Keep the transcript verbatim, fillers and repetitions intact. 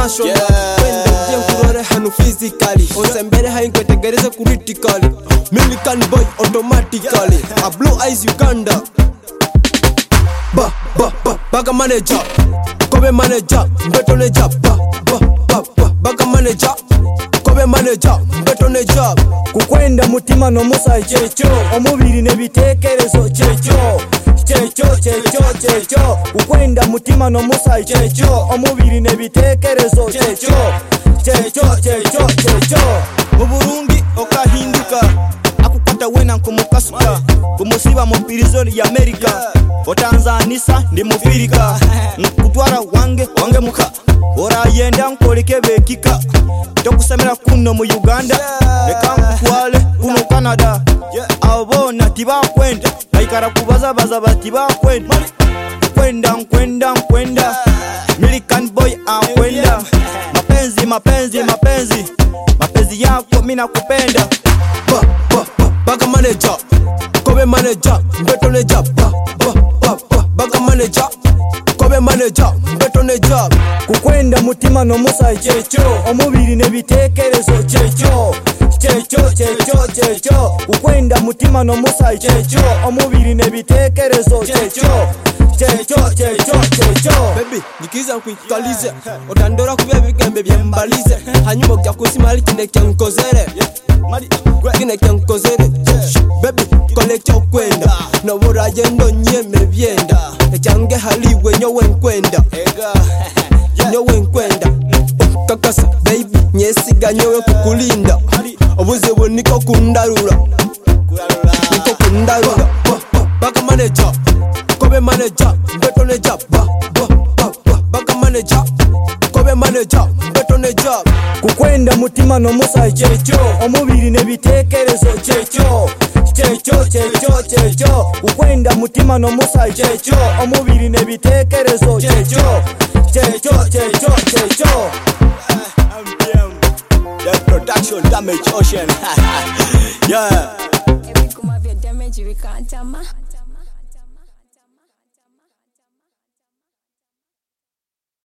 international yeah. Wenda uje nkurore hano physically onsembere hayinkwetegereze critically Millican boy automatically a blue eyes Uganda ba ba ba baga manager kobe manager mbeto ne job ba ba ba ba baga manager kobe manager mbeto ne job kukwenda mutima no musa checho omubiri ne bitekerezo checho checho checho checho kukwenda mutima no musa checho omubiri ne bitekerezo checho checho checho checho mu Burundi okahinduka akupata wena nkumukasuka kumusiba mu prison ya America otanzanisa ndi mufirika nkutwara wange wange muka ora yenda nkoleke bekika tokusemera kuno mu Uganda leka nkutwale kuno Canada abona tiba kwenda baikara kubaza baza batiba kwenda kwenda kwenda kwenda Millican boy akwenda mapenzi mapenzi mapenzi mapenzi yako mimi nakupenda ba ba ba baga manager kobe manager mbeto ne job ba ba ba ba baga manager kobe manager mbeto ne job kukwenda mutima no musa checho omubiri ne bitekerezo checho checho checho checho kukwenda mutima no musa checho omubiri ne bitekerezo checho checho checho checho baby nikiza nkwikalize otandora kubya bigembe byembalize hanyuma kya kusimali kine kyankozere mali kine kyankozere baby kolekyo kwenda no buragendo nyeme byenda ecyange haliwe nyowe nkwenda ega nyowe nkwenda kakasa baby nyesiga nyowe kukulinda obuze boniko kundarura niko kundarura baga manager kobe manager mbeto ne job ba ba ba ba baga manager kobe manager mbeto ne job kukwenda mutima no musa checho omubiri ne bitekerezo checho checho checho checho kukwenda mutima no musa checho omubiri ne bitekerezo checho checho checho checho the production damage ocean yeah every come of your damage we can't tama